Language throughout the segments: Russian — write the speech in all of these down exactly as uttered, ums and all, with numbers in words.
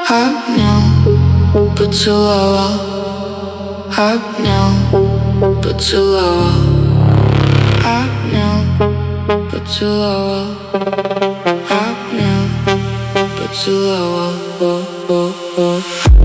Обнял, поцеловал, обнял, поцеловал, обнял, поцеловал, обнял, поцеловал. О-о-о.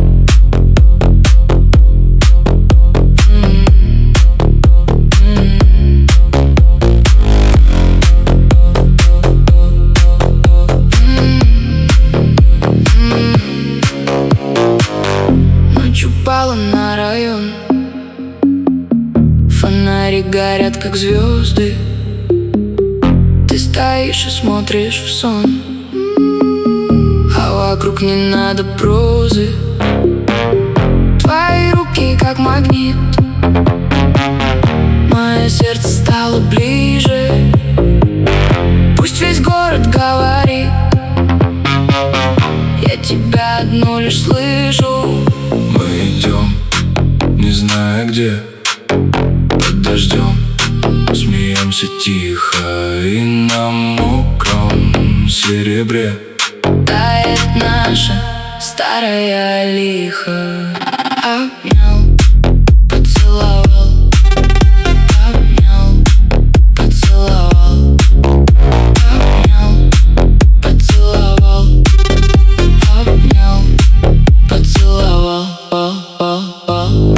Упала на район, фонари горят, как звезды. Ты стоишь и смотришь в сон, а вокруг не надо прозы. Твои руки как магнит, мое сердце стало ближе. Пусть весь город говорит, я тебя одну лишь слышу. Мы идем, не зная где, под дождем, смеемся тихо, и на мокром серебре тает наша старая лиха. Обнял, поцеловал, обнял, поцеловал, обнял, поцеловал, обнял, поцеловал. О-о-о.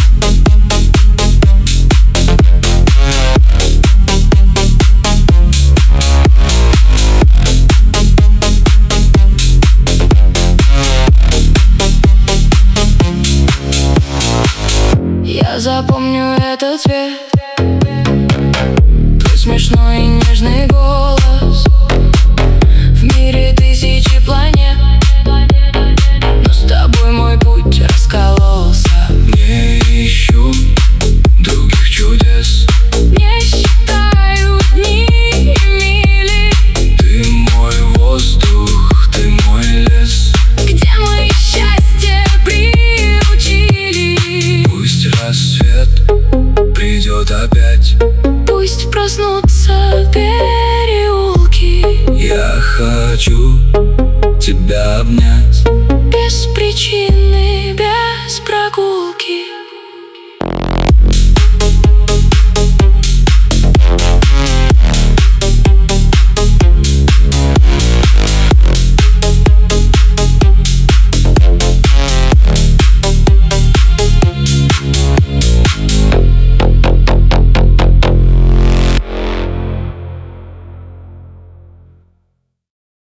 Я запомню этот цвет, твой смешной и нежный голос. В мире тысячи планет, но с тобой мой путь раскололся. Не ищу других чудес, Не считаю дни и мили. ты мой воздух, ты мой лес, Где мы счастье приучили. пусть рассвет придет опять. Пусть проснутся переулки. Я хочу тебя обнять. Без причины, без прогулки.